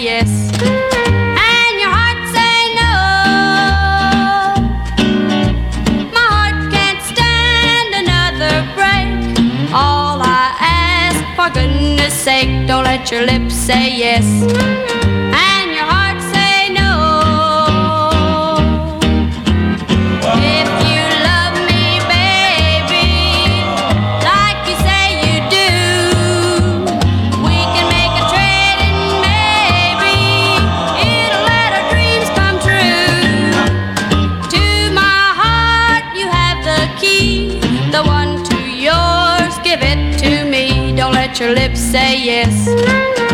yes, and your heart say no. My heart can't stand another break. All I ask, for goodness sake, don't let your lips say yes and your heart say no. If you love me, baby, like you say you do, we can make a trade and maybe it'll let our dreams come true. To my heart you have the key, the one to yours, give it to me. Don't let your lips say yes